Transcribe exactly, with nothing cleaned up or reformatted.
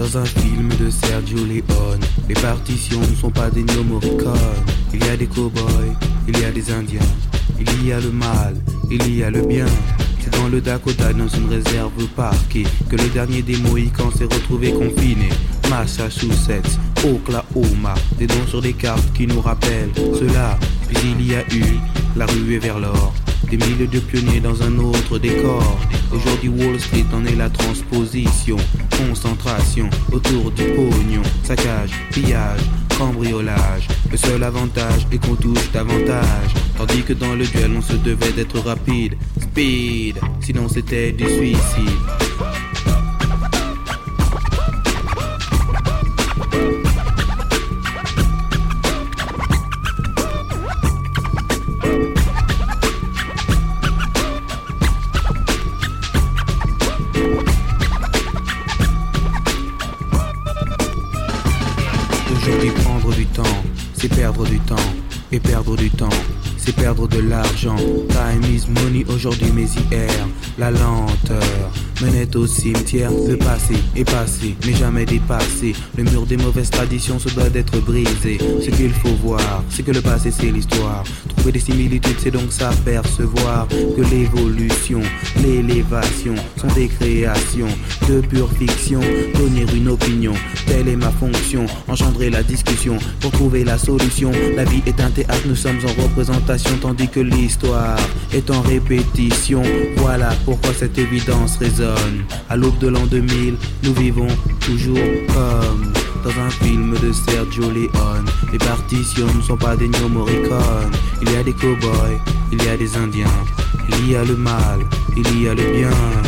Dans un film de Sergio Leone, les partitions ne sont pas des Ennio Morricone. Il y a des cow-boys, il y a des indiens, il y a le mal, il y a le bien. C'est dans le Dakota, dans une réserve parquée, que le dernier des Mohicans s'est retrouvé confiné. Massachusetts, Oklahoma, des noms sur des cartes qui nous rappellent cela. Puis il y a eu la ruée vers l'or, des milliers de pionniers dans un autre décor. Aujourd'hui Wall Street en est la transposition, concentration autour du pognon, saccage, pillage, cambriolage. Le seul avantage est qu'on touche davantage, tandis que dans le duel on se devait d'être rapide, speed, sinon c'était du suicide. Aujourd'hui prendre du temps, c'est perdre du temps, et perdre du temps, c'est perdre de l'argent. Time is money, aujourd'hui mais hier, la lenteur menait au cimetière. Le passé est passé, mais jamais dépassé. Le mur des mauvaises traditions se doit d'être brisé. Ce qu'il faut voir, c'est que le passé c'est l'histoire. Trouver des similitudes, c'est donc s'apercevoir que l'évolution, l'élévation sont des créations de pure fiction. Donner une opinion, telle est ma fonction. Engendrer la discussion pour trouver la solution. La vie est un théâtre, nous sommes en représentation, tandis que l'histoire est en répétition. Voilà pourquoi cette évidence résonne. À l'aube de l'an deux mille, nous vivons toujours comme dans un film de Sergio Leone. Les partitions ne sont pas des Ennio Morricone. Il y a des cow-boys, il y a des indiens, il y a le mal, il y a le bien.